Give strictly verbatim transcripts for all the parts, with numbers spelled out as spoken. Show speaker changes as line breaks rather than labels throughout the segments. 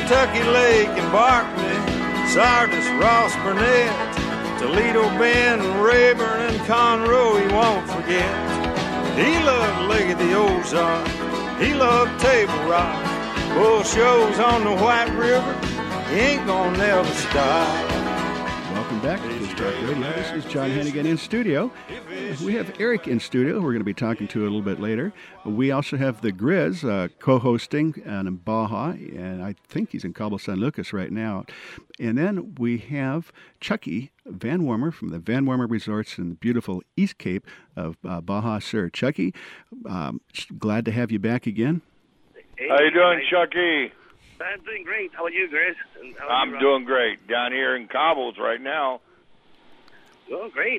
Kentucky Lake and Barkley, Sardis, Ross Burnett, Toledo Bend, Rayburn, and Conroe he won't forget. He loved Lake of the Ozark, he loved Table Rock. Bull shows on the White River, he ain't gonna never stop.
Welcome back to Kids Talk Radio. This is John Hennigan in studio. We have Eric in studio. We're going to be talking to a little bit later. We also have the Grizz uh, co-hosting in Baja, and I think he's in Cabo San Lucas right now. And then we have Chucky Van Wormer from the Van Wormer Resorts in the beautiful East Cape of uh, Baja Sur. Chucky, um, glad to have you back again.
Hey,
how you doing,
guys.
Chucky?
I'm doing great. How are you, Grizz?
I'm
you,
doing great. Down here in Cabos right now.
Oh, great.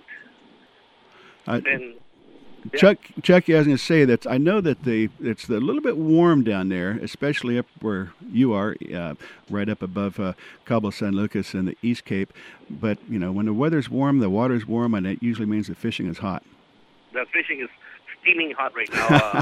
Uh,
and, yeah.
Chuck, Chucky, I was going to say that I know that the it's a little bit warm down there, especially up where you are, uh, right up above uh, Cabo San Lucas and the East Cape. But, you know, when the weather's warm, the water's warm, and it usually means the fishing is hot.
The fishing is steaming hot right now. Uh,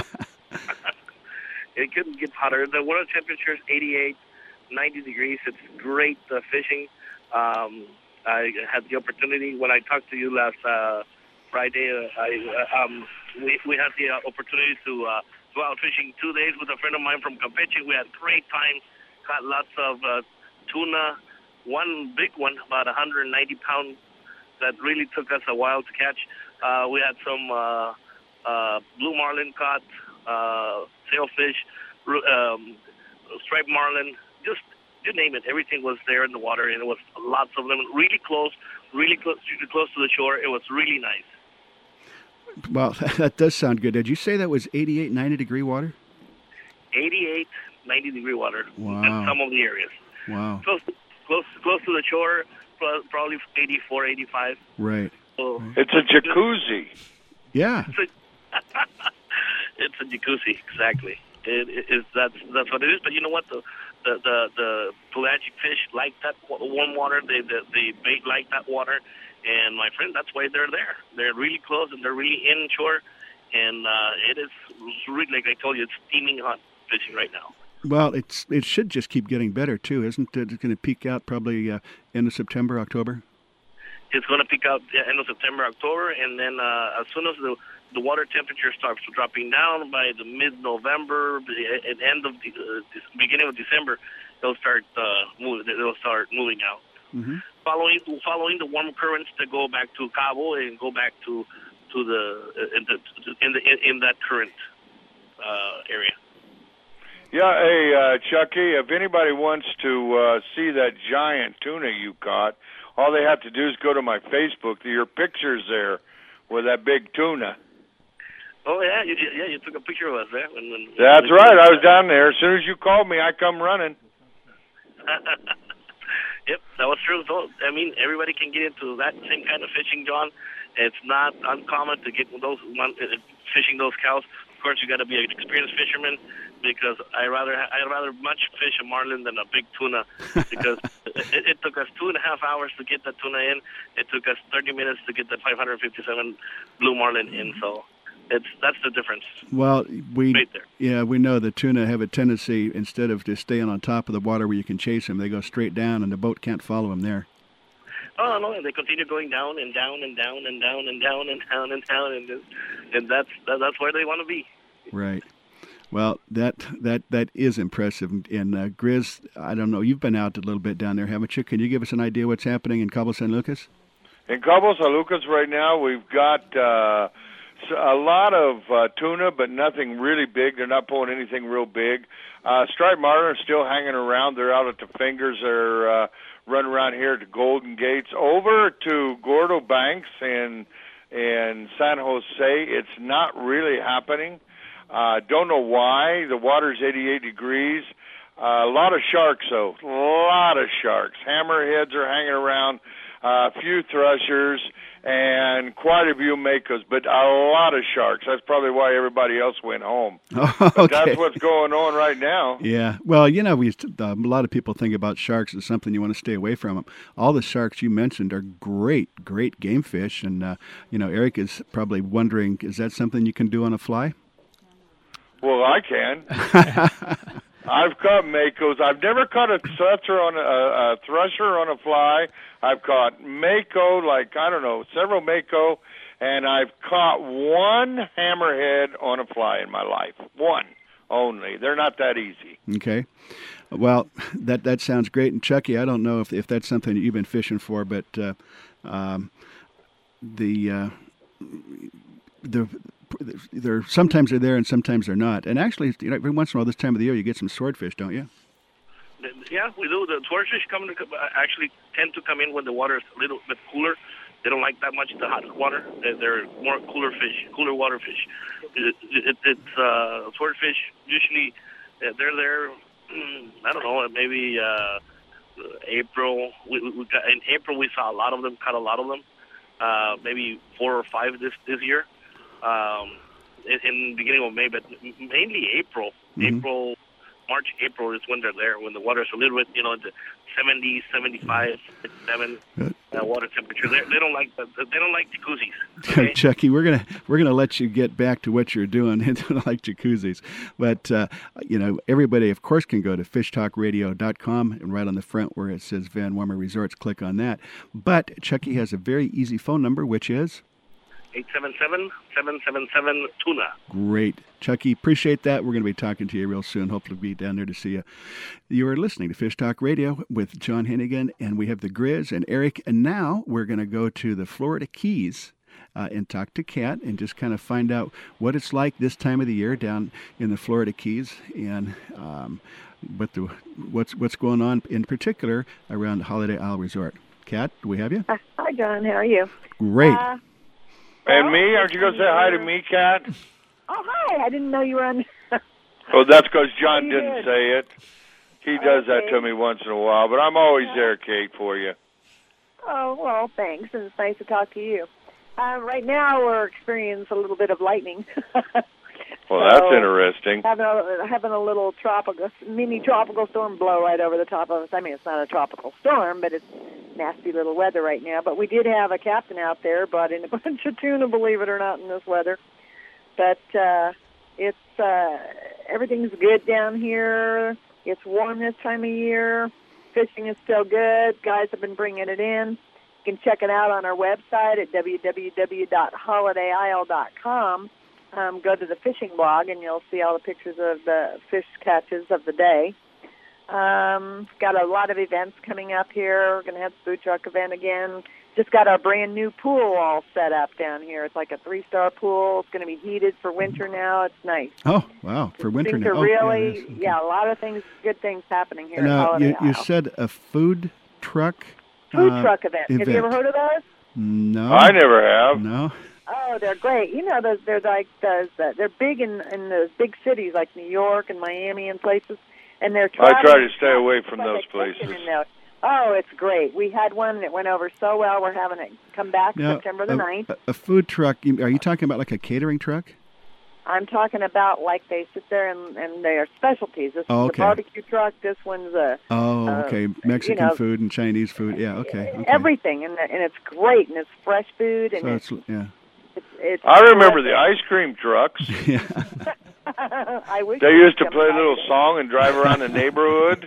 it couldn't get hotter. The water temperature is eighty-eight, ninety degrees. It's great uh, fishing. Um, I had the opportunity when I talked to you last uh, Friday. Uh, I uh, um, we we had the uh, opportunity to uh, go out fishing two days with a friend of mine from Campeche. We had great time. Caught lots of uh, tuna. One big one, about one hundred ninety pounds, that really took us a while to catch. Uh, we had some uh, uh, blue marlin caught, uh, sailfish, um, striped marlin, just you name it. Everything was there in the water, and it was lots of them, really close, really close, close to the shore. It was really nice.
Well, that does sound good. Did you say that was eighty-eight, ninety degree water?
eighty-eight, ninety degree water
wow.
in some of the areas.
Wow.
Close, close, close to the shore, probably eighty-four, eighty-five.
Right.
So,
it's a jacuzzi.
Yeah.
It's a, it's a jacuzzi, exactly. It, it is that's that's what it is. But you know what? The the the, the pelagic fish like that warm water. They the, the bait like that water. And my friend, that's why they're there. They're really close and they're really inshore. And uh, it is really, like I told you, it's steaming hot fishing right now.
Well, it's it should just keep getting better too, isn't it? It's going to peak out probably uh, end of September, October.
It's going to peak out the end of September, October, and then uh, as soon as the the water temperature starts dropping down by the mid-November, the at end of the uh, beginning of December, they'll start uh, moving. They'll start moving out.
Mm-hmm.
Following following the warm currents that go back to Cabo and go back to to the in the in the in that current uh, area.
Yeah, hey uh, Chucky, if anybody wants to uh, see that giant tuna you caught, all they have to do is go to my Facebook. Your picture's there with that big tuna.
Oh yeah, you, yeah, you took a picture of us there. When, when,
That's
when
right. I was down there. As soon as you called me, I come running.
Yep, that was true. So, I mean, everybody can get into that same kind of fishing, John. It's not uncommon to get those fishing those cows. Of course, you got to be an experienced fisherman, because I rather I rather much fish a marlin than a big tuna, because it, it took us two and a half hours to get that tuna in. It took us thirty minutes to get the five hundred fifty-seven blue marlin in. So it's that's the difference.
Well, we
right there.
Yeah, we know the tuna have a tendency, instead of just staying on top of the water where you can chase them, they go straight down, and the boat can't follow them there.
Oh no! They continue going down and down and down and down and down and down and down, and and that's that's where they want to be.
Right. Well, that that that is impressive. And uh, Grizz, I don't know. You've been out a little bit down there, haven't you? Can you give us an idea what's happening in Cabo San Lucas?
In Cabo San Lucas right now, we've got uh, a lot of uh, tuna, but nothing really big. They're not pulling anything real big. Uh, striped marlin are still hanging around. They're out at the fingers. They're uh, running around here to Golden Gates. Over to Gordo Banks and in San Jose, it's not really happening. Uh, don't know why. The water's eighty-eight degrees. Uh, a lot of sharks, though. A lot of sharks. Hammerheads are hanging around. A uh, few threshers and quite a few makos, but a lot of sharks. That's probably why everybody else went home.
Oh, okay.
But that's what's going on right now.
Yeah. Well, you know, we uh, a lot of people think about sharks as something you want to stay away from them. All the sharks you mentioned are great, great game fish. And, uh, you know, Eric is probably wondering, is that something you can do on a fly?
Well, I can. I've caught makos. I've never caught a thresher on a, a thresher on a fly. I've caught mako, like I don't know, several mako, and I've caught one hammerhead on a fly in my life. One only. They're not that easy.
Okay. Well, that that sounds great. And Chucky, I don't know if if that's something that you've been fishing for, but uh, um, the uh, the they're sometimes they're there and sometimes they're not. And actually, you know, every once in a while, this time of the year, you get some swordfish, don't you?
Yeah, we do. The swordfish come to, actually tend to come in when the water is a little bit cooler. They don't like that much the hot water. They're, they're more cooler fish, cooler water fish. It, it, it's uh, swordfish usually uh, they're there. I don't know, maybe uh, April. We, we got, in April we saw a lot of them. Caught a lot of them. Uh, maybe four or five this this year. Um, in, in the beginning of May, but mainly April. Mm-hmm. April. March, April is when they're there, when the water's a little bit, you know, the seventy, seventy-five, seventy-seven uh, water temperature. They, they don't like the, they don't like jacuzzis. Okay?
Chucky, we're gonna we're gonna let you get back to what you're doing. They don't like jacuzzis, but uh, you know, everybody, of course, can go to fish talk radio dot com and right on the front where it says Van Wormer Resorts, click on that. But Chucky has a very easy phone number, which is
eight seven seven, seven seven seven, tuna.
Great. Chucky, appreciate that. We're going to be talking to you real soon. Hopefully we'll be down there to see you. You are listening to Fish Talk Radio with John Hennigan, and we have the Grizz and Eric. And now we're going to go to the Florida Keys uh, and talk to Kat and just kind of find out what it's like this time of the year down in the Florida Keys and um, what the what's what's going on in particular around Holiday Isle Resort. Kat, do we have you?
Uh, hi, John. How are you?
Great.
Uh,
And me? Aren't you going to say hi to me, Kat?
Oh, hi. I didn't know you were on.
Oh, that's because John
You
didn't
did.
say it. He does that
Okay.
to me once in a while, but I'm always there, Kate, for you.
Oh, well, thanks. And it's nice to talk to you. Uh, right now, we're experiencing a little bit of lightning.
Well,
So,
that's interesting.
Having a, having a little tropical, mini tropical storm blow right over the top of us. I mean, it's not a tropical storm, but it's nasty little weather right now. But we did have a captain out there, brought in a bunch of tuna, believe it or not, in this weather. But uh, it's uh, everything's good down here. It's warm this time of year. Fishing is still good. Guys have been bringing it in. You can check it out on our website at w w w dot holiday isle dot com. Um, go to the fishing blog, and you'll see all the pictures of the fish catches of the day. Um, got a lot of events coming up here. We're going to have the food truck event again. Just got our brand new pool all set up down here. It's like a three-star pool. It's going to be heated for winter now. It's nice.
Oh, wow, for winter
Things
now.
are
Oh, yeah,
really,
it is. Okay.
yeah, a lot of things, good things happening here at
Now,
Holiday
you, you
Isle.
said a food truck?
Food
uh,
truck event. Have you ever
event.
heard of those?
No.
I never have.
No.
Oh, they're great. You know, those they're like those. Uh, they're big in in those big cities like New York and Miami and places. And they're
I try
traveling-
to stay away from
like
those
a kitchen
places.
in those. Oh, it's great. We had one that went over so well. We're having it come back
Now,
September the
a,
ninth.
a- a food truck, you- are you talking about like a catering truck?
I'm talking about like they sit there and, and their specialties. This
Oh,
is
okay.
a barbecue truck. This one's a
Oh,
Uh,
okay.
you
Mexican
know,
food and Chinese food. Yeah, okay. okay.
everything, and and it's great, and it's fresh food, and
So
it's,
it's, yeah.
it's, it's
I remember the
terrific.
ice cream trucks.
yeah.
I wish
They
you
used to
would
play a
come
little
by.
song and drive around the neighborhood.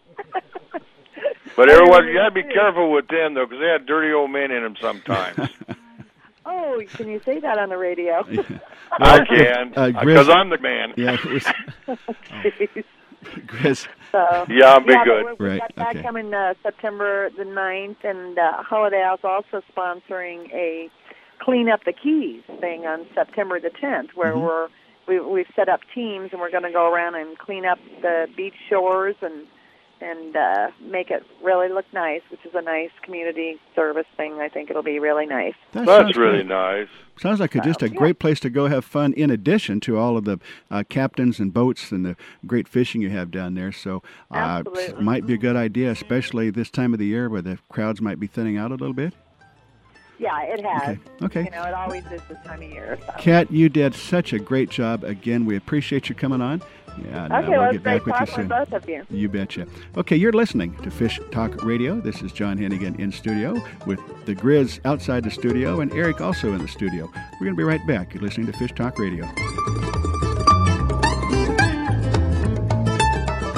But everyone, you got to be careful with them, though, because they had dirty old men in them sometimes.
Oh, can you say that on the radio?
I can,
uh,
because
Grizz-
I'm the man.
Yeah, it was,
Jeez.
Grizz.
So,
Yeah, I'll be
yeah,
good.
But we
Right,
got that
okay.
coming uh, September the ninth, and uh, Holiday Isle's also sponsoring a Clean Up the Keys thing on September the tenth, where
Mhm.
we're we, we've set up teams, and we're going to go around and clean up the beach shores and and uh, make it really look nice, which is a nice community service thing. I think it'll be really nice.
That
That's
sounds
really
great.
nice.
Sounds like a, just a
yeah.
great place to go have fun in addition to all of the uh, captains and boats and the great fishing you have down there. So uh,
Absolutely.
might be a good idea, especially this time of the year where the crowds might be thinning out a little bit.
Yeah, it has.
Okay. Okay.
You know, it always is this time of year. So.
Kat, you did such a great job. Again, we appreciate you coming on. Yeah, and, uh,
Okay,
we'll
well,
get
it's great
back with you
talking
soon.
with both of you.
You betcha. Okay, you're listening to Fish Talk Radio. This is John Hennigan in studio with the Grizz outside the studio and Eric also in the studio. We're going to be right back. You're listening to Fish Talk Radio.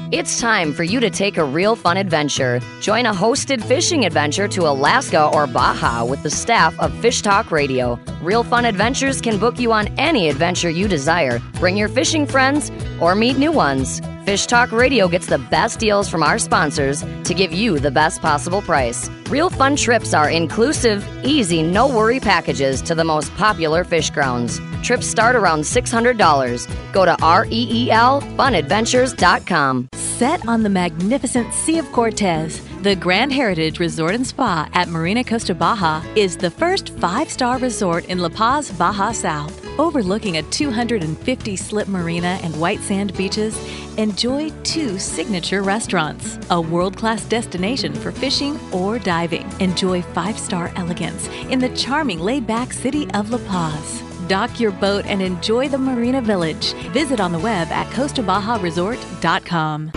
It's time for you to take a real fun adventure. Join a hosted fishing adventure to Alaska or Baja with the staff of Fish Talk Radio. Real Fun Adventures can book you on any adventure you desire. Bring your fishing friends or meet new ones. Fish Talk Radio gets the best deals from our sponsors to give you the best possible price. Real Fun trips are inclusive, easy, no-worry packages to the most popular fish grounds. Trips start around six hundred dollars. Go to R E E L fun adventures dot com.
Set on the magnificent Sea of Cortez, the Grand Heritage Resort and Spa at Marina Costa Baja is the first five-star resort in La Paz, Baja South. Overlooking a two hundred fifty slip marina and white sand beaches, enjoy two signature restaurants, a world-class destination for fishing or diving. Enjoy five-star elegance in the charming laid-back city of La Paz. Dock your boat and enjoy the Marina Village. Visit on the web at costa baja resort dot com.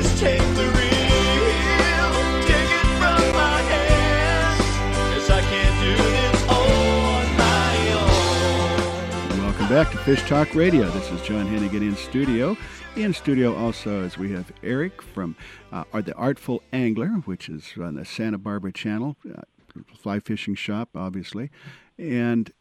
Welcome back to Fish Talk Radio. This is John Hennigan in studio. In studio also as we have Eric from uh, The Artful Angler, which is on the Santa Barbara Channel, uh, fly fishing shop, obviously. And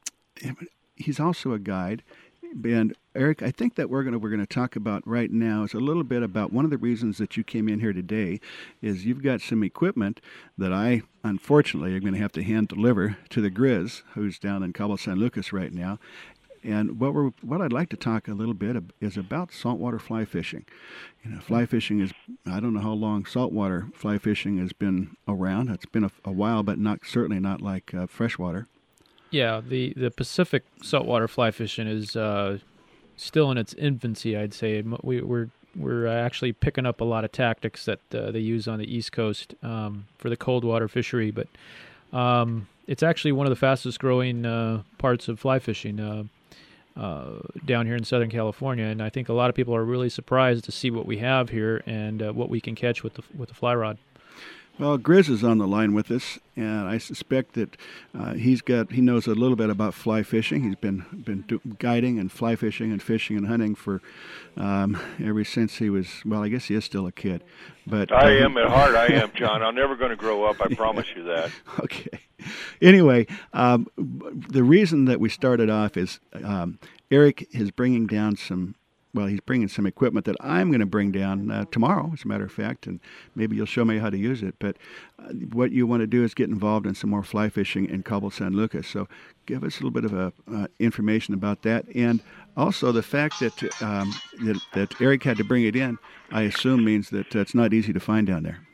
he's also a guide. And Eric, I think that we're going to we're going to talk about right now is a little bit about one of the reasons that you came in here today is you've got some equipment that I unfortunately am going to have to hand deliver to the Grizz, who's down in Cabo San Lucas right now. And what we're what I'd like to talk a little bit is about saltwater fly fishing. You know, fly fishing is I don't know how long saltwater fly fishing has been around. It's been a, a while, but not certainly not like uh, freshwater.
Yeah, the, the Pacific saltwater fly fishing is uh, still in its infancy, I'd say. We, we're we're actually picking up a lot of tactics that uh, they use on the East Coast um, for the cold water fishery, but um, it's actually one of the fastest growing uh, parts of fly fishing uh, uh, down here in Southern California, and I think a lot of people are really surprised to see what we have here and uh, what we can catch with the with the fly rod.
Well, Grizz is on the line with us, and I suspect that uh, he's got he knows a little bit about fly fishing. He's been been do, guiding and fly fishing and fishing and hunting for um, ever since he was well. I guess he is still a kid, but
I
uh,
am at heart. I am, John. I'm never going to grow up. I promise you that.
Okay. Anyway, um, the reason that we started off is um, Eric is bringing down some. Well, he's bringing some equipment that I'm going to bring down uh, tomorrow, as a matter of fact, and maybe you'll show me how to use it. But uh, what you want to do is get involved in some more fly fishing in Cabo San Lucas. So give us a little bit of a, uh, information about that. And also the fact that, um, that that Eric had to bring it in, I assume means that uh, it's not easy to find down there.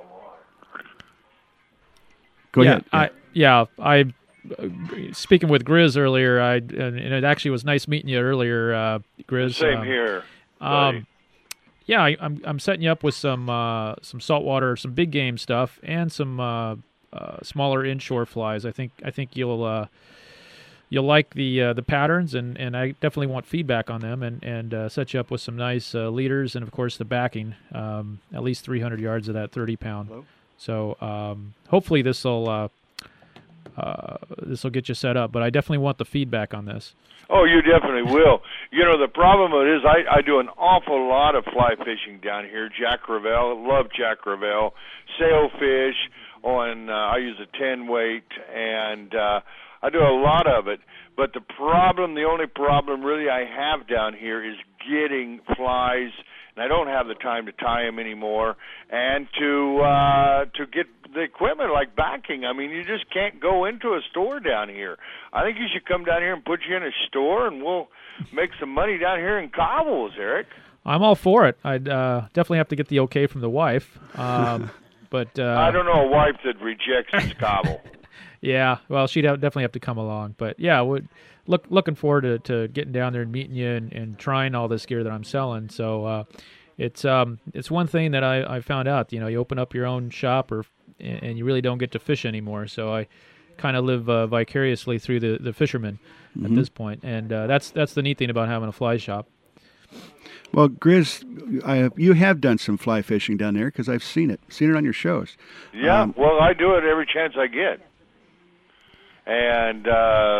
Go
yeah,
ahead.
I, yeah, I... Speaking with Grizz earlier, I and it actually was nice meeting you earlier, uh, Grizz.
Same
um,
here.
Um, yeah, I, I'm I'm setting you up with some uh, some saltwater, some big game stuff, and some uh, uh, smaller inshore flies. I think I think you'll uh, you'll like the uh, the patterns, and, and I definitely want feedback on them, and and uh, set you up with some nice uh, leaders, and of course the backing, um, at least three hundred yards of that thirty pound.
Hello?
So um, hopefully this will. Uh, Uh, this will get you set up, but I definitely want the feedback on this.
Oh, you definitely will. You know, the problem is I, I do an awful lot of fly fishing down here. Jack Crevalle, love Jack Crevalle, sailfish on, uh, I use a ten weight, and uh, I do a lot of it. But the problem, the only problem really I have down here is getting flies, and I don't have the time to tie them anymore, and to uh, to get the equipment like backing. I mean, you just can't go into a store down here. I think you should come down here and put you in a store, and we'll make some money down here in Cobbles, Eric.
I'm all for it. I'd uh, definitely have to get the okay from the wife. Um, but uh,
I don't know a wife that rejects his cobble.
Yeah, well, she'd have, definitely have to come along. But yeah, would look looking forward to, to getting down there and meeting you and, and trying all this gear that I'm selling. So uh, it's um it's one thing that I, I found out. You know, you open up your own shop or and you really don't get to fish anymore. So I kind of live uh, vicariously through the, the fishermen mm-hmm. at this point. And uh, that's that's the neat thing about having a fly shop.
Well, Grizz, I, you have done some fly fishing down there because I've seen it, seen it on your shows.
Yeah,
um,
well, I do it every chance I get. And uh,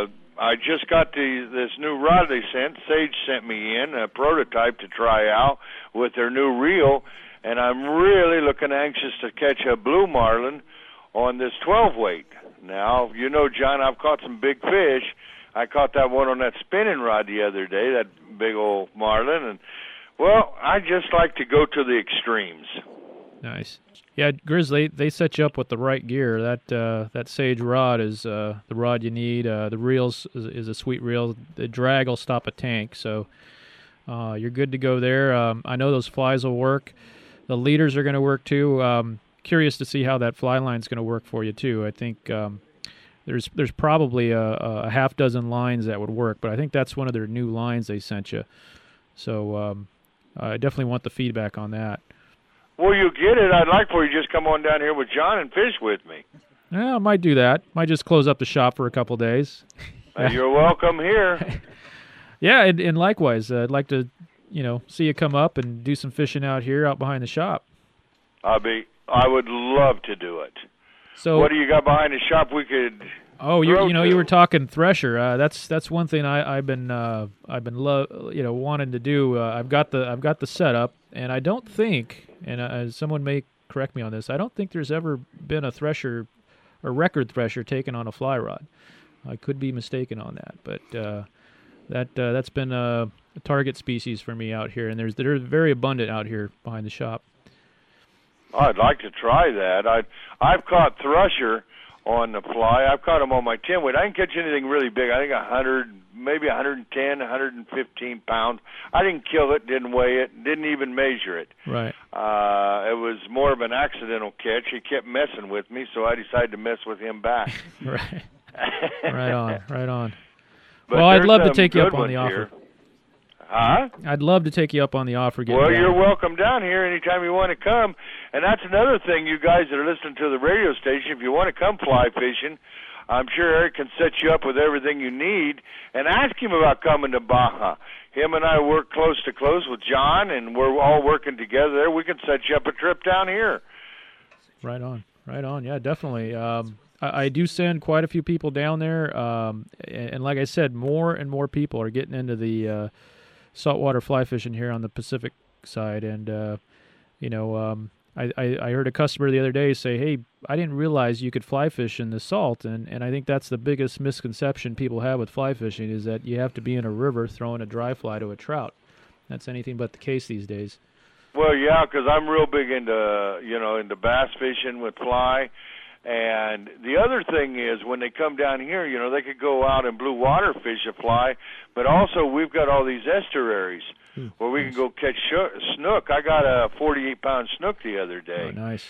I just got the this new rod they sent. Sage sent me in a prototype to try out with their new reel, and I'm really looking anxious to catch a blue marlin on this twelve weight. Now, you know, John, I've caught some big fish. I caught that one on that spinning rod the other day, that big old marlin, and, well, I just like to go to the extremes.
Nice. Yeah, Grizz, they, they set you up with the right gear. That uh, that Sage rod is uh, the rod you need. Uh, the reels is, is a sweet reel. The drag will stop a tank, so uh, you're good to go there. Um, I know those flies will work. The leaders are going to work, too. Um, curious to see how that fly line's going to work for you, too. I think um, there's there's probably a, a half dozen lines that would work, but I think that's one of their new lines they sent you. So um, I definitely want the feedback on that.
Well, you get it. I'd like for you to just come on down here with John and fish with me.
Yeah, I might do that. Might just close up the shop for a couple days.
Uh, you're welcome here.
Yeah, and, and likewise, uh, I'd like to, you know, see you come up and do some fishing out here, out behind the shop.
I'll be. I would love to do it.
So,
what do you got behind the shop we could?
Oh, you you know,
to?
you were talking thresher. Uh, that's that's one thing I, I've been uh, I've been lo- you know wanting to do. Uh, I've got the I've got the setup, and I don't think. And uh, someone may correct me on this, I don't think there's ever been a thresher, a record thresher taken on a fly rod. I could be mistaken on that, but uh, that uh, that's been a, a target species for me out here, and there's they're very abundant out here behind the shop.
I'd like to try that. I I've caught thresher on the fly. I've caught them on my ten weight. I didn't catch anything really big. I think a hundred, maybe a hundred and ten, a hundred and fifteen pounds. I didn't kill it, didn't weigh it, didn't even measure it.
Right.
Uh, it was more of an accidental catch. He kept messing with me, so I decided to mess with him back.
Right. Right on. Right on.
But
well, I'd love to take you
good
up on the offer.
Here. Huh?
I'd love to take you up on the offer.
Well,
down.
you're welcome down here anytime you want to come. And that's another thing, you guys that are listening to the radio station, if you want to come fly fishing, I'm sure Eric can set you up with everything you need. And ask him about coming to Baja. Him and I work close to close with John, and we're all working together there. We can set you up a trip down here.
Right on. Right on. Yeah, definitely. Um, I, I do send quite a few people down there. Um, and, and like I said, more and more people are getting into the uh, saltwater fly fishing here on the Pacific side. And, uh, you know, um, I, I, I heard a customer the other day say, hey, I didn't realize you could fly fish in the salt. And, and I think that's the biggest misconception people have with fly fishing is that you have to be in a river throwing a dry fly to a trout. That's anything but the case these days.
Well, yeah, because I'm real big into, you know, into bass fishing with fly. And the other thing is when they come down here, you know, they could go out and blue water fish a fly, but also we've got all these estuaries hmm. where we nice. can go catch sh- snook. I got a forty-eight pound snook the other day.
Oh, nice.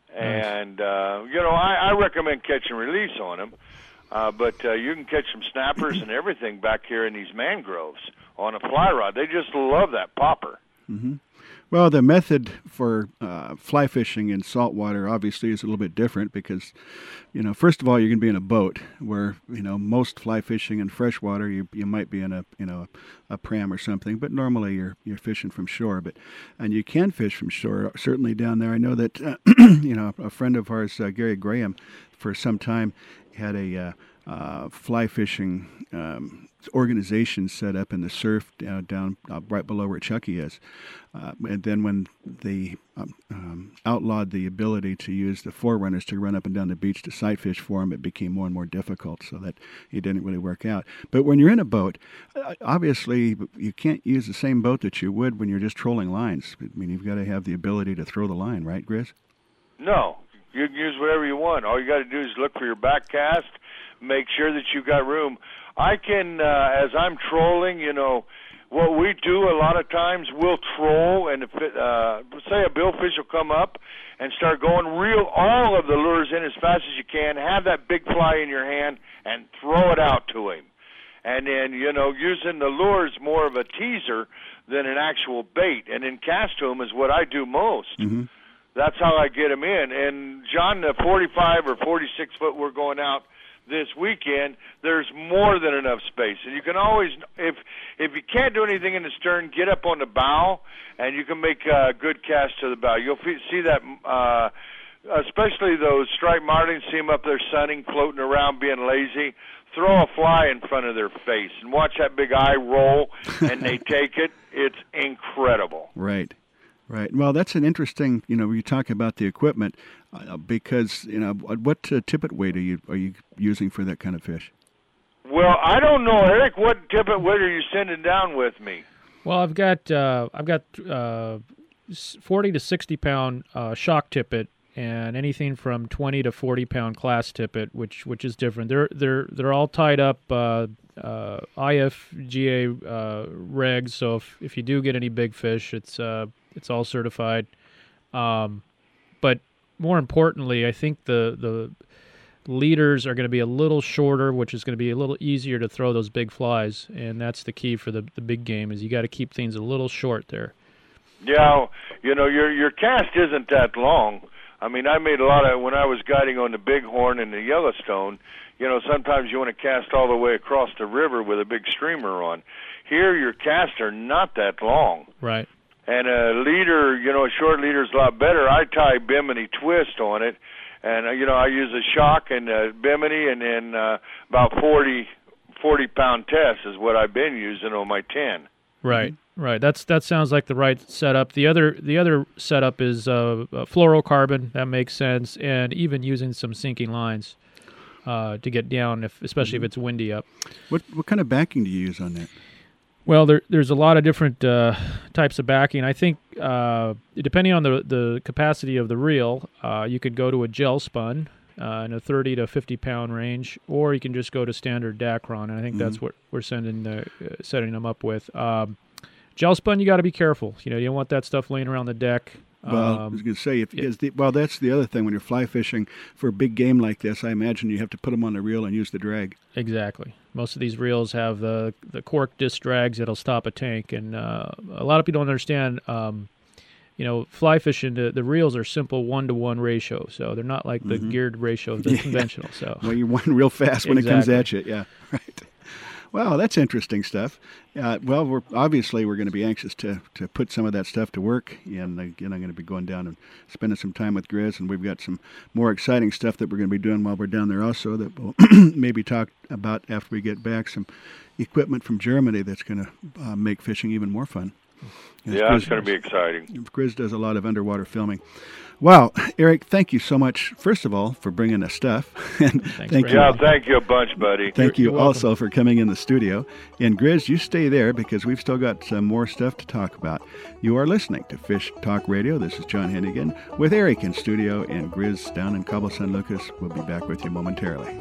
And, nice. Uh, you know, I, I recommend catch and release on them, uh, but uh, you can catch some snappers and everything back here in these mangroves on a fly rod. They just love that popper.
Mm-hmm. Well, the method for uh, fly fishing in saltwater obviously is a little bit different because, you know, first of all, you're going to be in a boat where, you know, most fly fishing in freshwater, you you might be in a, you know, a, a pram or something, but normally you're you're fishing from shore. But and you can fish from shore, certainly down there. I know that, uh, you know, a friend of ours, uh, Gary Graham, for some time had a uh, uh, fly fishing um, organization set up in the surf uh, down uh, right below where Chucky is. Uh, and then when they um, um, outlawed the ability to use the forerunners to run up and down the beach to sight fish for them, it became more and more difficult, so that it didn't really work out. But when you're in a boat, uh, obviously you can't use the same boat that you would when you're just trolling lines. I mean, you've got to have the ability to throw the line, right, Grizz?
No. You can use whatever you want. All you got to do is look for your back cast, make sure that you've got room. I can, uh, as I'm trolling, you know, what we do a lot of times, we'll troll, and if it, uh, say a billfish will come up and start going, reel all of the lures in as fast as you can, have that big fly in your hand, and throw it out to him. And then, you know, using the lures more of a teaser than an actual bait, and then cast to him is what I do most.
Mm-hmm.
That's how I get him in. And, John, the forty-five or forty-six foot we're going out this weekend, there's more than enough space. And you can always, if if you can't do anything in the stern, get up on the bow, and you can make a good cast to the bow. You'll see that uh, especially those striped marlins, see them up there sunning, floating around, being lazy. Throw a fly in front of their face and watch that big eye roll, and they take it. It's incredible.
Right, right. Well, that's an interesting, you know, you talk about the equipment, uh, because, you know, what uh, tippet weight are you, are you using for that kind of fish?
Well, I don't know, Eric. What tippet weight are you sending down with me?
Well, I've got uh, I've got uh, forty to sixty pound uh, shock tippet, and anything from twenty to forty pound class tippet, which which is different. They're they're they're all tied up uh, uh, I F G A uh, regs. So if, if you do get any big fish, it's uh, it's all certified. Um, but more importantly, I think the the leaders are going to be a little shorter, which is going to be a little easier to throw those big flies, and that's the key for the the big game. Is you got to keep things a little short there.
Yeah, you know, your your cast isn't that long. I mean, I made a lot of, when I was guiding on the Bighorn and the Yellowstone, you know, sometimes you want to cast all the way across the river with a big streamer on. Here, your casts are not that long.
Right.
And a leader, you know, a short leader is a lot better. I tie Bimini twist on it, and, uh, you know, I use a shock and a Bimini, and then uh, about forty, forty pound test is what I've been using on my ten.
Right. Right, that's that sounds like the right setup. The other the other setup is uh, fluorocarbon. That makes sense, and even using some sinking lines uh, to get down, if especially mm-hmm. if it's windy up.
What what kind of backing do you use on that?
Well, there there's a lot of different uh, types of backing. I think uh, depending on the the capacity of the reel, uh, you could go to a gel spun uh, in a thirty to fifty pound range, or you can just go to standard Dacron. And I think mm-hmm. that's what we're sending the, uh, setting them up with. Um, Gel spun, you got to be careful. You know, you don't want that stuff laying around the deck.
Well, um, I was going to say, if, yeah. is the, well, that's the other thing. When you're fly fishing for a big game like this, I imagine you have to put them on the reel and use the drag.
Exactly. Most of these reels have the the cork disc drags that'll stop a tank, and uh, a lot of people don't understand. Um, you know, fly fishing, the, the reels are simple one-to-one ratio, so they're not like the mm-hmm. geared ratio of the yeah. conventional. So,
well, you're one real fast when
exactly.
it comes at you. Yeah, right. Wow, that's interesting stuff. Uh, well, we're obviously we're going to be anxious to, to put some of that stuff to work, and again, I'm going to be going down and spending some time with Grizz, and we've got some more exciting stuff that we're going to be doing while we're down there also that we'll maybe talk about after we get back. Some equipment from Germany that's going to uh, make fishing even more fun.
And yeah, Grizz, it's going to be exciting.
Grizz does a lot of underwater filming. Wow, Eric, thank you so much, first of all, for bringing us stuff. and
Thanks,
thank you.
Yeah, thank you a bunch, buddy.
Thank
You're,
you
you're
also for coming in the studio. And Grizz, you stay there because we've still got some more stuff to talk about. You are listening to Fish Talk Radio. This is John Hennigan with Eric in studio and Grizz down in Cabo San Lucas. We'll be back with you momentarily.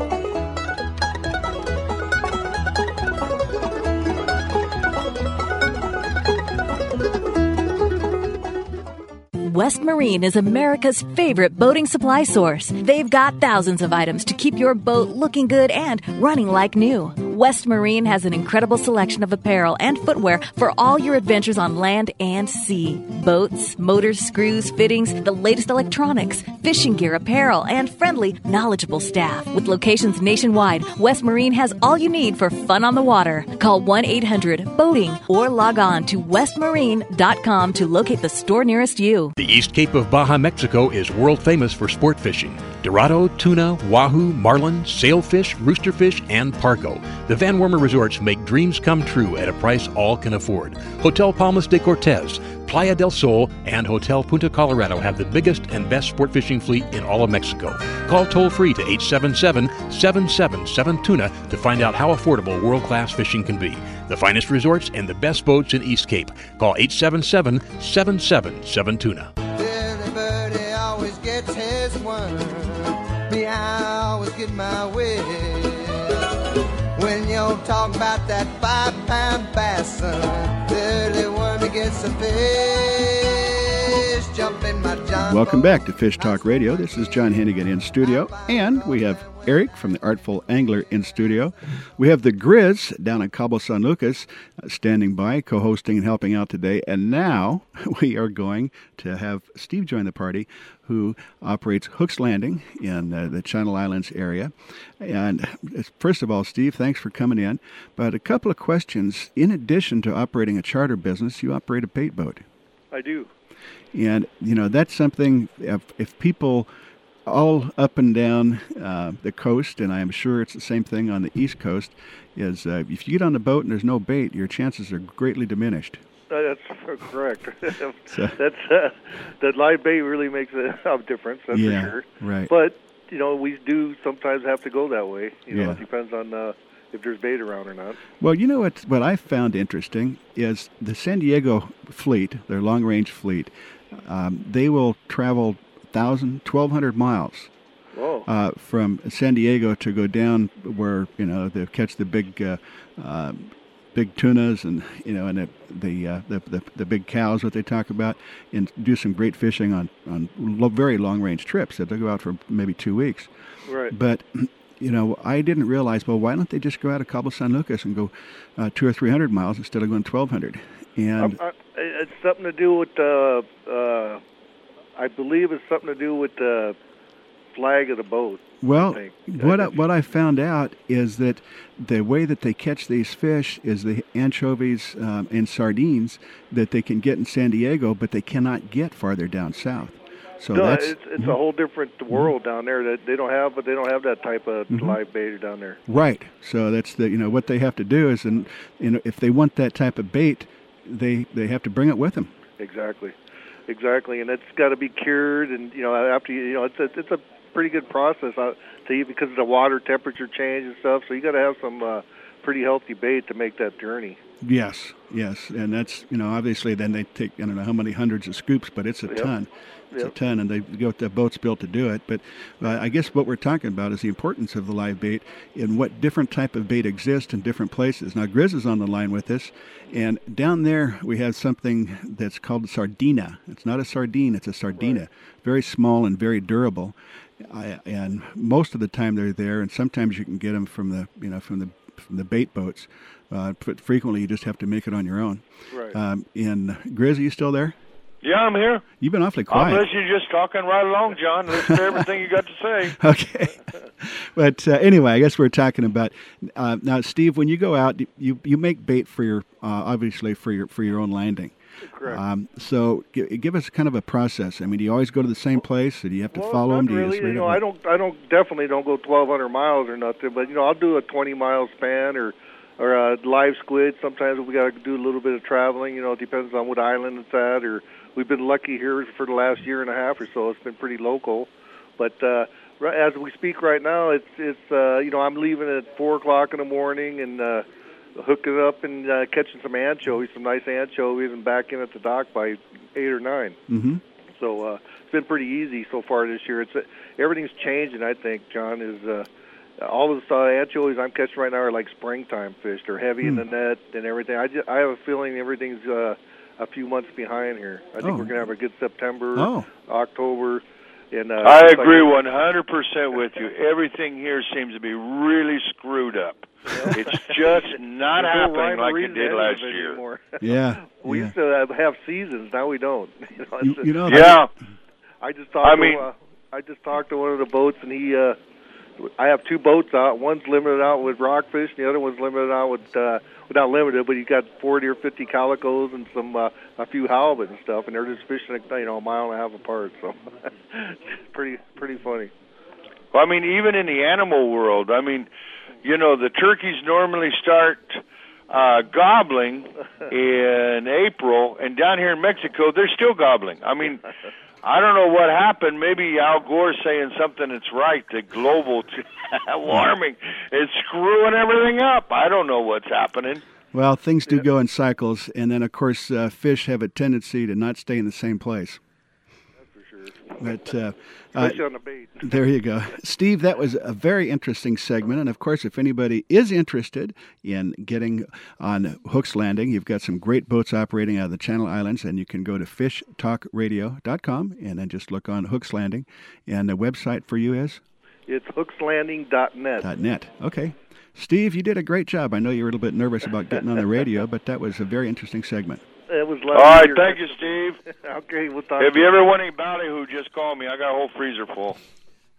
West Marine is America's favorite boating supply source. They've got thousands of items to keep your boat looking good and running like new. West Marine has an incredible selection of apparel and footwear for all your adventures on land and sea. Boats, motors, screws, fittings, the latest electronics, fishing gear, apparel, and friendly, knowledgeable staff. With locations nationwide, West Marine has all you need for fun on the water. Call one eight hundred boating or log on to west marine dot com to locate the store nearest you.
The East Cape of Baja, Mexico is world famous for sport fishing. Dorado, tuna, wahoo, marlin, sailfish, roosterfish, and pargo. The Van Wormer Resorts make dreams come true at a price all can afford. Hotel Palmas de Cortez, Playa del Sol, and Hotel Punta Colorado have the biggest and best sport fishing fleet in all of Mexico. Call toll-free to eight seven seven, seven seven seven, tuna to find out how affordable world-class fishing can be. The finest resorts and the best boats in East Cape. Call eight seven seven, seven seven seven, tuna.
Everybody always gets his one. Me, I always get my way. When you talk about that five-pound bass, dirty worm gets a fish. Jump in my John.
Welcome back to Fish Talk Radio. This is John Hennigan in studio, and we have Eric from the Artful Angler in studio. We have the Grizz down at Cabo San Lucas uh, standing by, co-hosting and helping out today. And now we are going to have Steve join the party, who operates Hook's Landing in uh, the Channel Islands area. And uh, first of all, Steve, thanks for coming in. But a couple of questions. In addition to operating a charter business, you operate a bait boat.
I do.
And, you know, that's something, if, if people all up and down uh, the coast, and I'm sure it's the same thing on the East Coast, is uh, if you get on the boat and there's no bait, your chances are greatly diminished.
Uh, that's correct.
So,
that's uh, that live bait really makes a difference. That's
yeah,
for sure.
Right.
But you know, we do sometimes have to go that way. You know,
Yeah.
it depends on uh, if there's bait around or not.
Well, you know what? What I found interesting is the San Diego fleet, their long-range fleet. Um, they will travel one thousand, twelve hundred miles
Whoa.
uh, from San Diego to go down where you know they catch the big. Uh, uh, big tunas and you know and the the, uh, the the the big cows what they talk about, and do some great fishing on on lo- very long range trips that they go out for maybe two weeks.
Right.
But you know I didn't realize, well, why don't they just go out of Cabo San Lucas and go uh, two or three hundred miles instead of going twelve hundred? And
I, I, it's something to do with uh, uh, I believe it's something to do with the flag of the boat.
well,
I
what I, what I found out is that the way that they catch these fish is the anchovies um, and sardines that they can get in San Diego, but they cannot get farther down south. So
no,
that's
it's, it's a whole different world down there that they don't have, but they don't have that type of
Mhm.
live bait down there.
right. So that's the you know what they have to do is, and you know if they want that type of bait, they they have to bring it with them.
Exactly, exactly, and it's got to be cured, and you know after you, you know it's a, it's a pretty good process uh, to eat because of the water temperature change and stuff. So you got to have some uh, pretty healthy bait to make that journey.
Yes, yes, and that's you know obviously then they take I don't know how many hundreds of scoops, but it's a
Yep.
ton. It's
Yep.
a ton, and they got the boats built to do it. But uh, I guess what we're talking about is the importance of the live bait and what different type of bait exists in different places. Now, Grizz is on the line with us, and down there we have something that's called sardina. It's not a sardine; it's a sardina.
Right.
Very small and very durable. I, and most of the time they're there, and sometimes you can get them from the you know from the from the bait boats. Uh, but frequently you just have to make it on your own.
Right.
Um, and Grizz, are you still there?
Yeah, I'm here.
You've been awfully
I'm
quiet.
listening, just talking right along, John. Listen to everything you got to say.
Okay. But uh, anyway, I guess we're talking about uh, now, Steve. When you go out, you you make bait for your uh, obviously for your for your own landing.
Correct.
Um, so g- give us kind of a process. I mean, do you always go to the same place, or do you have to
well,
follow
not
them? Do
really.
just
You know, I don't. I don't definitely don't go twelve hundred miles or nothing. But you know, I'll do a twenty mile span or or a live squid. Sometimes we got to do a little bit of traveling. You know, it depends on what island it's at. Or we've been lucky here for the last year and a half or so. It's been pretty local. But uh, right, as we speak right now, it's it's uh, you know I'm leaving at four o'clock in the morning and. Uh, hooking up and uh, catching some anchovies, some nice anchovies, and back in at the dock by eight or nine.
Mm-hmm.
So uh, it's been pretty easy so far this year. It's uh, everything's changing. I think, John, is uh, all of the uh, anchovies I'm catching right now are like springtime fish. They're heavy in the net and everything. I, just, I have a feeling everything's uh, a few months behind here. I think
Oh.
we're gonna have a good September,
Oh.
October. And, uh,
I
it's
agree
like-
one hundred percent with you. Everything here seems to be really screwed up. It's just not
There's no
happening
rhyme or
like it
reason to
did
any
last
of it
year.
anymore.
Yeah.
We
yeah.
used to have, have seasons. Now we don't. You know,
You,
it's-
you know.
Yeah.
I just talked.
I mean-
to, uh, I just talked to one of the boats, and he. Uh, I have two boats out. One's limited out with rockfish, and the other one's limited out with uh, without limited. But he's got forty or fifty calicos and some uh, a few halibut and stuff, and they're just fishing, you know, a mile and a half apart. So it's pretty pretty funny.
Well, I mean, even in the animal world, I mean, you know, the turkeys normally start uh, gobbling in April, and down here in Mexico, they're still gobbling. I mean, I don't know what happened. Maybe Al Gore's saying something that's right, that global warming is screwing everything up. I don't know what's happening.
Well, things do go in cycles, and then of course uh, fish have a tendency to not stay in the same place.
That's for sure.
But uh,
Especially
uh,
on the bait.
there you go, Steve. That was a very interesting segment, and of course, if anybody is interested in getting on Hook's Landing, you've got some great boats operating out of the Channel Islands, and you can go to fish talk radio dot com and then just look on Hook's Landing, and the website for you is
It's hooks landing dot net.
.net. Okay, Steve, you did a great job. I know you were a little bit nervous about getting on the radio, but that was a very interesting segment.
It was
All right,
lovely.
thank you, Steve.
Okay, we'll talk.
If
to
you ever want any ballyhoo, just call me. I got a whole freezer full.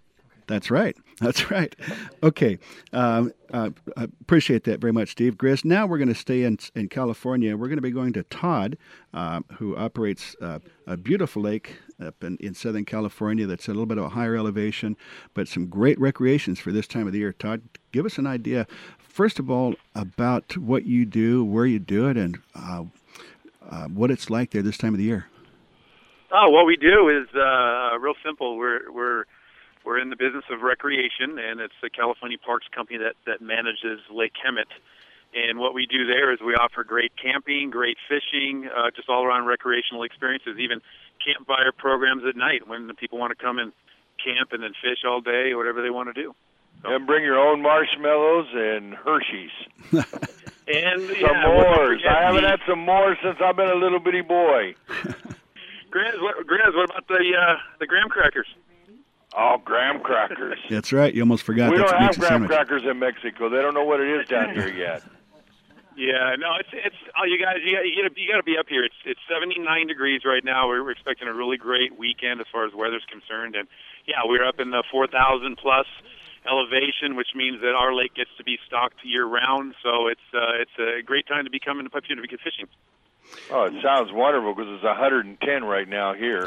That's right. That's right. Okay. Um, uh, I appreciate that very much, Steve. Grizz, now we're going to stay in in California. We're going to be going to Todd, uh, who operates uh, a beautiful lake up in, in Southern California that's a little bit of a higher elevation, but some great recreations for this time of the year. Todd, give us an idea, first of all, about what you do, where you do it, and uh, uh, what it's like there this time of the year.
Oh, what we do is uh, real simple. We're we're we're in the business of recreation, and it's the California Parks Company that that manages Lake Hemet. And what we do there is we offer great camping, great fishing, uh, just all around recreational experiences. Even campfire programs at night when the people want to come and camp and then fish all day, or whatever they want to do.
So. And bring your own marshmallows and Hershey's.
and
some
yeah,
Moors. I haven't had some Moors since I've been a little bitty boy.
Grizz, what, Grizz, what about the uh, the graham crackers?
Oh, graham crackers.
That's right. You almost forgot.
We
That's
don't have graham
sandwich.
crackers in Mexico. They don't know what it is down here yet.
Yeah, no, it's it's. Oh, you guys, you got you got you got to be up here. It's it's seventy-nine degrees right now. We're, we're expecting a really great weekend as far as weather's concerned, and yeah, we're up in the four thousand plus elevation, which means that our lake gets to be stocked year round. So it's uh, it's a great time to be coming to Papua to be fishing.
Oh, it sounds wonderful because it's one hundred ten right now here.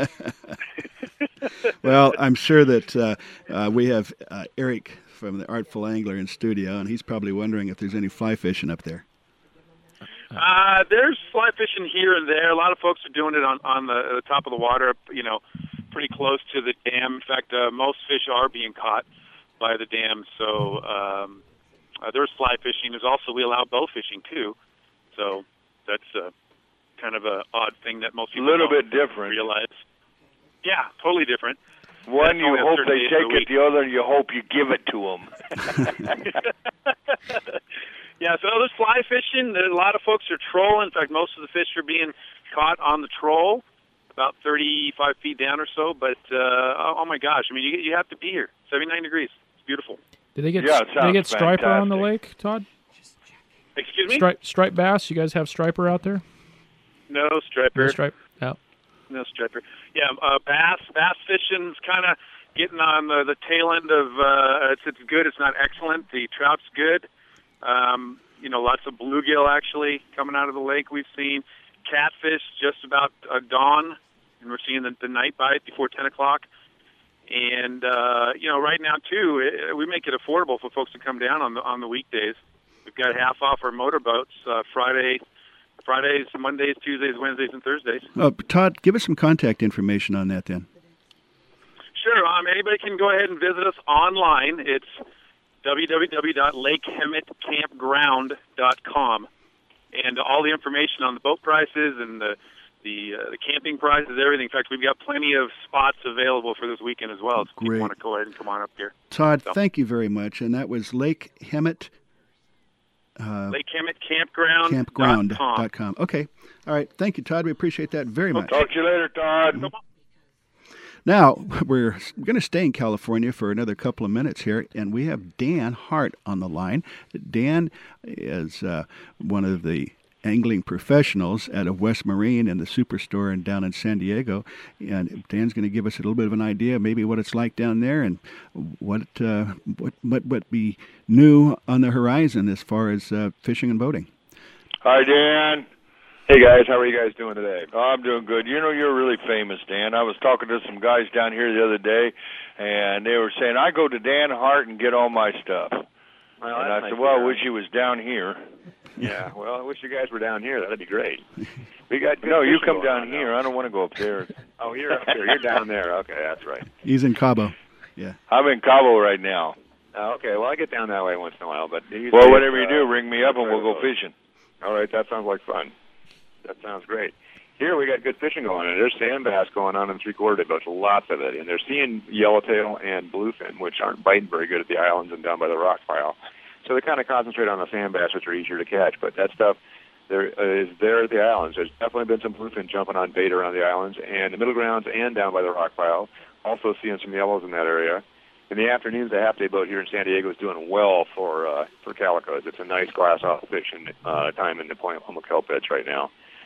Well, I'm sure that uh, uh, we have uh, Eric from the Artful Angler in studio, and he's probably wondering if there's any fly fishing up there.
Uh, there's fly fishing here and there. A lot of folks are doing it on, on the, the top of the water, you know, pretty close to the dam. In fact, uh, most fish are being caught by the dam. So um, uh, there's fly fishing. There's also, we allow bow fishing, too. So that's uh, kind of a odd thing that most people
a little
don't
bit different.
realize. Yeah, totally different.
One,
That's
you
only on
hope
certain
they
days
take
of the
it.
week.
The other, you hope you give it to them.
Yeah, so there's fly fishing. There's a lot of folks are trolling. In fact, most of the fish are being caught on the troll, about thirty-five feet down or so. But, uh, oh, oh my gosh, I mean, you, you have to be here. seventy-nine degrees. It's beautiful.
Do they get,
Yeah, it
do they get
sounds
striper on the
fantastic.
lake, Todd?
Excuse me?
Stripe, stripe bass? You guys have striper out there?
No striper.
No stripe? Yeah.
No striper. Yeah, uh, bass bass fishing's kind of getting on the, the tail end of. Uh, it's it's good. It's not excellent. The trout's good. Um, you know, lots of bluegill actually coming out of the lake. We've seen catfish just about uh, dawn, and we're seeing the, the night bite before ten o'clock. And uh, you know, right now too, it, we make it affordable for folks to come down on the on the weekdays. We've got half off our motorboats uh, Friday. Fridays, Mondays, Tuesdays, Wednesdays, and Thursdays.
Uh, Todd, give us some contact information on that then.
Sure. Um, anybody can go ahead and visit us online. It's w w w dot lake hemet campground dot com. And all the information on the boat prices and the the, uh, the camping prices, everything. In fact, we've got plenty of spots available for this weekend as well. So if
Great.
you want to go ahead and come on up here.
Todd,
So.
thank you very much. And that was Lake Hemet. Uh,
Lake Hemet Campground.
campground
dot com.
dot com. Okay. All right. Thank you, Todd. We appreciate that very much.
Talk to you later, Todd.
Now, we're going to stay in California for another couple of minutes here, and we have Dan Hart on the line. Dan is uh, one of the angling professionals out of West Marine and the Superstore and down in San Diego. And Dan's going to give us a little bit of an idea, maybe what it's like down there and what uh, what what would be new on the horizon as far as uh, fishing and boating.
Hi, Dan.
Hey guys, how are you guys doing today?
Oh, I'm doing good. You know, you're really famous, Dan. I was talking to some guys down here the other day, and they were saying, I go to Dan Hart and get all my stuff.
Well,
and I
nice
said, well, I
hear.
wish he was down here.
Yeah, well, I wish you guys were down here. That'd be great. We got good
No, you
fishing
come
going
down
on
here.
now.
I don't want to go up there.
Oh, you're up here. You're down there. Okay, that's right.
He's in Cabo. Yeah.
I'm in Cabo right now.
Oh, okay, well, I get down that way once in a while, but usually
Well, whatever
it's,
you
uh,
do, ring me up and we'll go fishing.
All right, that sounds like fun. That sounds great. Here we got good fishing going on. There's sand bass going on in three-quarter boats, lots of it. And they're seeing yellowtail and bluefin, which aren't biting very good at the islands and down by the rock pile. So they kind of concentrate on the sand bass, which are easier to catch. But that stuff there uh, is there at the islands. There's definitely been some bluefin jumping on bait around the islands and the middle grounds and down by the rock pile. Also seeing some yellows in that area. In the afternoons, the half-day boat here in San Diego is doing well for uh, for calicos. It's a nice glass-off fishing uh, time in the Point Loma kelp beds right now.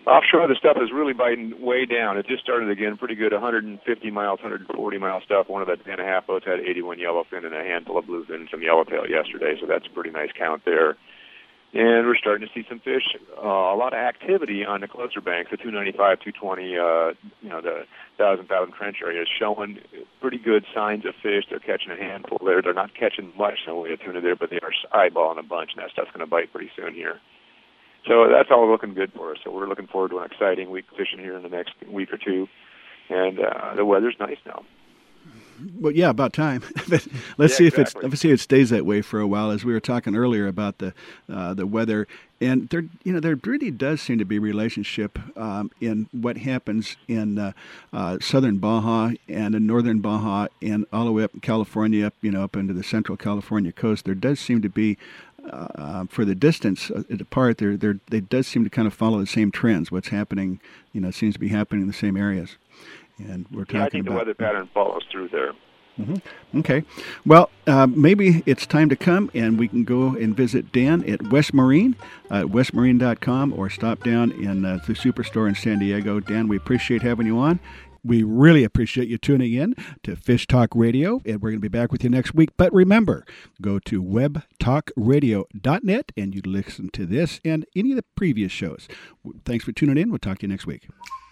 Offshore, the stuff is really biting way down. It just started again pretty good, one hundred fifty miles, one hundred forty mile stuff. One of the ten and a half boats had eighty-one yellowfin and a handful of bluefin and some yellowtail yesterday, so that's a pretty nice count there. And we're starting to see some fish, uh, a lot of activity on the closer banks, the two ninety-five, two twenty, uh, you know, the thousand, thousand trench area is showing pretty good signs of fish. They're catching a handful there. They're not catching much in the way of tuna there, but they are eyeballing a bunch, and that stuff's going to bite pretty soon here. So that's all looking good for us. So we're looking forward to an exciting week fishing here in the next week or two. And uh, the weather's nice now.
Well, yeah, about time. But let's
Yeah,
see if
exactly.
it's let's see if it stays that way for a while. As we were talking earlier about the uh, the weather, and there you know there really does seem to be a relationship um, in what happens in uh, uh, southern Baja and in northern Baja and all the way up in California, up you know up into the central California coast. There does seem to be. Uh, for the distance uh, apart, there, there, they does seem to kind of follow the same trends. What's happening, you know, seems to be happening in the same areas. And we're talking
Yeah, I think
about
the weather pattern follows through there.
Mm-hmm. Okay. Well, uh, maybe it's time to come and we can go and visit Dan at West Marine, uh, at west marine dot com, or stop down in uh, the Superstore in San Diego. Dan, we appreciate having you on. We really appreciate you tuning in to Fish Talk Radio, and we're going to be back with you next week. But remember, go to web talk radio dot net and you listen to this and any of the previous shows. Thanks for tuning in. We'll talk to you next week.